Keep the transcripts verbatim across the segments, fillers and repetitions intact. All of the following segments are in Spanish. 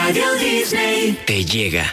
Radio Disney te llega.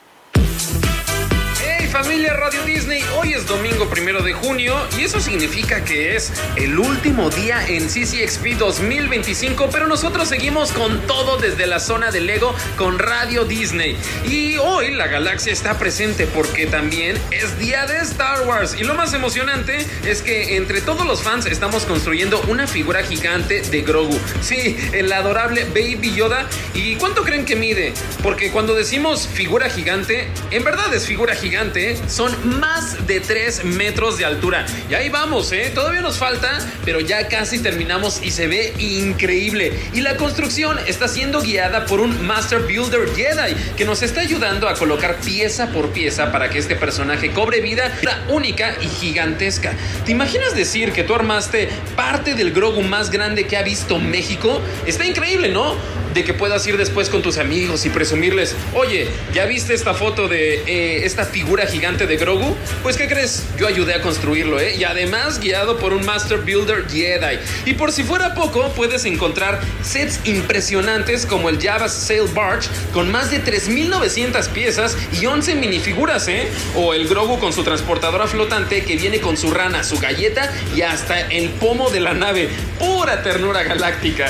Hey familia Radio Disney, hoy es domingo primero de junio y eso significa que es el último día en C C X P dos mil veinticinco, pero nosotros seguimos con todo desde la zona de Lego con Radio Disney. Y hoy la galaxia está presente porque también es día de Star Wars y lo más emocionante es que entre todos los fans estamos construyendo una figura gigante de Grogu. Sí, el adorable Baby Yoda. ¿Y cuánto creen que mide? Porque cuando decimos figura gigante, en verdad es figura gigante. Son más de tres metros de altura. Y ahí vamos, ¿eh? Todavía nos falta, pero ya casi terminamos y se ve increíble. Y la construcción está siendo guiada por un Master Builder Jedi que nos está ayudando a colocar pieza por pieza para que este personaje cobre vida única y gigantesca. ¿Te imaginas decir que tú armaste parte del Grogu más grande que ha visto México? Está increíble, ¿no? De que puedas ir después con tus amigos y presumirles: oye, ¿ya viste esta foto de eh, esta figura gigante de Grogu? Pues ¿qué crees? Yo ayudé a construirlo, ¿eh? Y además guiado por un Master Builder Jedi. Y por si fuera poco, puedes encontrar sets impresionantes como el Jabba's Sail Barge con más de tres mil novecientas piezas y once minifiguras, ¿eh? O el Grogu con su transportadora flotante que viene con su rana, su galleta y hasta el pomo de la nave. Pura ternura galáctica.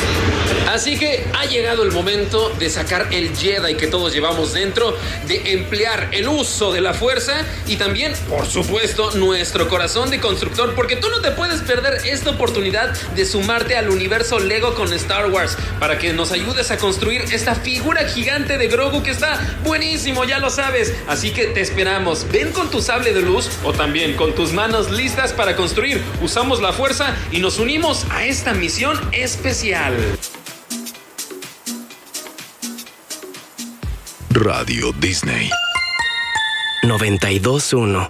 Así que ha llegado el momento de sacar el Jedi que todos llevamos dentro, de emplear el uso de la fuerza y también, por supuesto, nuestro corazón de constructor, porque tú no te puedes perder esta oportunidad de sumarte al universo Lego con Star Wars para que nos ayudes a construir esta figura gigante de Grogu que está buenísimo, ya lo sabes. Así que te esperamos. Ven con tu sable de luz o también con tus manos listas para construir. Usamos la fuerza y nos unimos a esta misión especial. Radio Disney noventa y dos punto uno